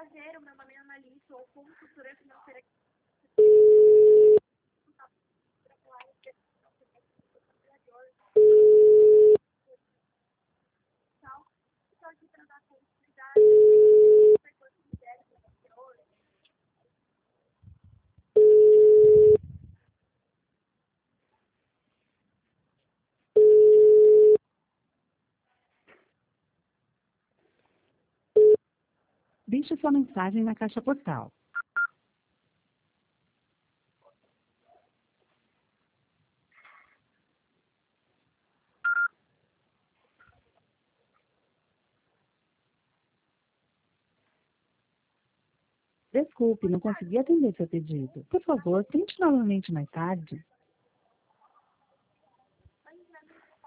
Deixe sua mensagem na caixa postal. Desculpe, não consegui atender seu pedido. Por favor, tente novamente mais tarde.